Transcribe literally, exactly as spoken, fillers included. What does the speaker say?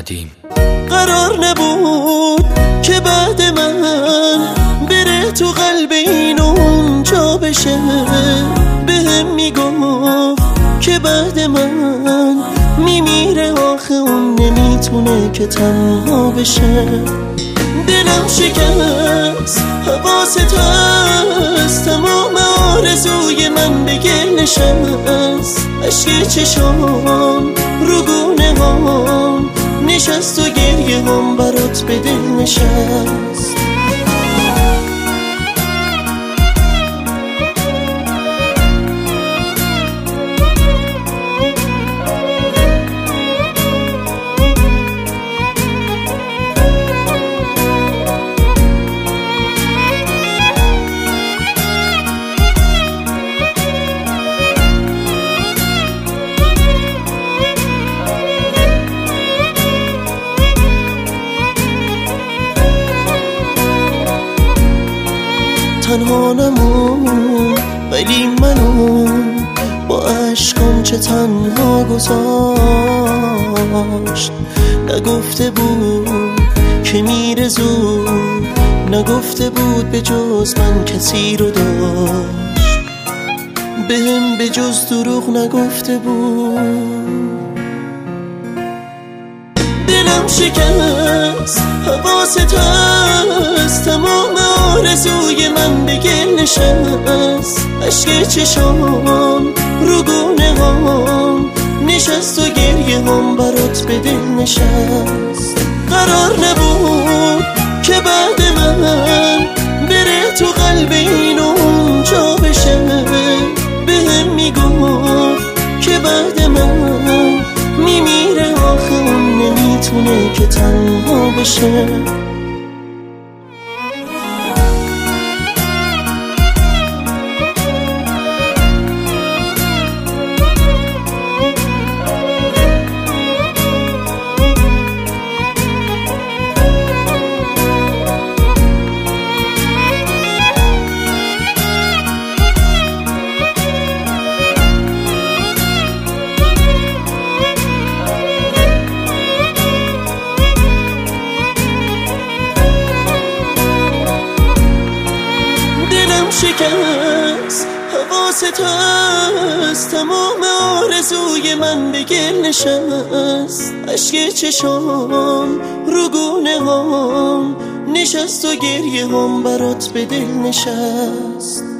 قدیم. قرار نبود که بعد من بره تو قلب این اون جا بشه، بهم میگفت که بعد من میمیره، آخه اون نمیتونه که تنها بشه. دلم شکست، حواست هست، تمام آرزوی من به گل نشست. عشق چشام رو گونه هم نشست و گریه هم برات به دل نشست. تنها نمون ولی منو با عشقم چه تنها گذاشت. نگفته بود که میره زود، نگفته بود به جز من کسی رو داشت، بهم به جز دروغ نگفته بود. دلم شکست، حواست هست، تمام آرزوی من به گل نشست. عشق چشام رو گونه هم نشست و گریه هم برات به دل نشست. قرار نبود که بعد من بره تو قلب این اون جا بشه، بهم میگفت که بعد من میمیره، آخه اون نمیتونه که تنها بشه. شکست، حواست هست، تمام آرزوی من به گل نشست. عشق چشام رو گونه هم نشست و گریه هم برات به دل نشست.